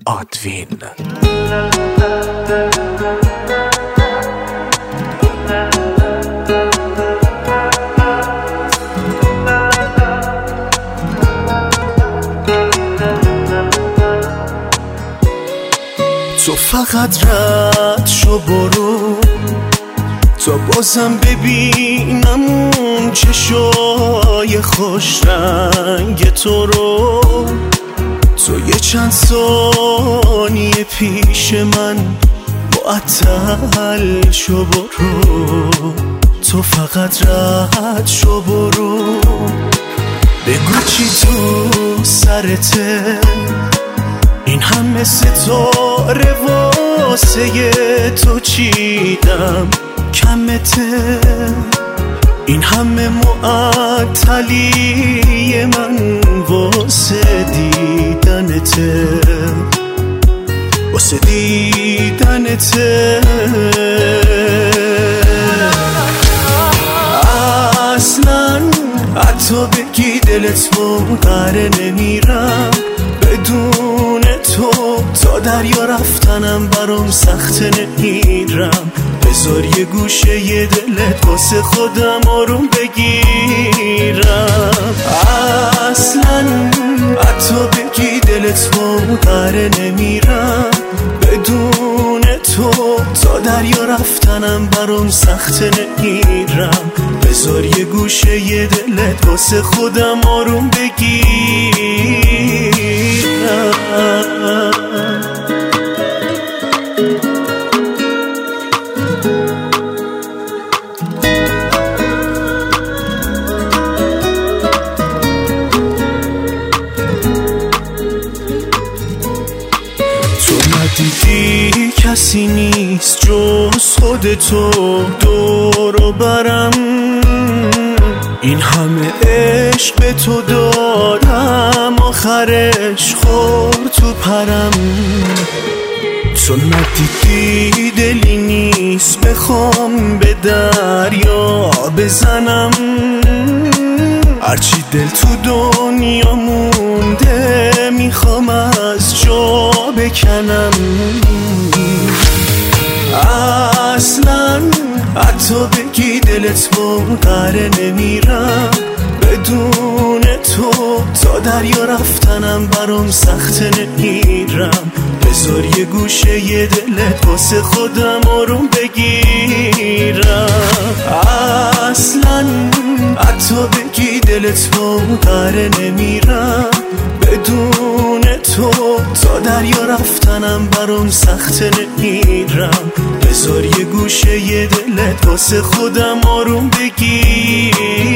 آدوین. تو فقط رد شو برو تا بازم ببینم اون چشای خوش رنگ تو رو. تو یه چند ثانیه پیش من معطل شو برو. تو فقط رد شو برو. بگو چی تو سرته، این همه ستاره واسه تو چیدم کمته، این همه معطلی من واسه دیدنته، واسه دیدنته. اصلا حتی بگی دلت قره نمیرم بدون تو، تا دریا رفتنم برام سخت نمیرم. بذار یه گوشه یه دلت واسه خودم آروم بگیرم. اصلا حتی بگی دلت قره نمیرم بدون تو، تا دریا رفتنم برام سخت نمیرم. بذار یه گوشه یه دلت واسه خودم آروم بگیرم. دیدی کسی نیست جز خودتو دور و برم، این همه عشق به تو دادم آخرش خورد تو پرم. تو ندیدی دلی نیست بخوام به دریا بزنم، هرچی دل تو دنیا مونده میخوام از جا بکنم. اصلا حتی بگی دلت قره نمیرم بدون تو، تا دریا رفتنم برام سخت نمیرم. بذار یه گوشه یه دلت واسه خودم آروم بگیرم. اصلا حتی بگی دلت قره نمیرم بدون تو، تا دریا رفتنم برام سخت نمیرم. بذار یه گوشه یه دلت واسه خودم آروم بگیرم.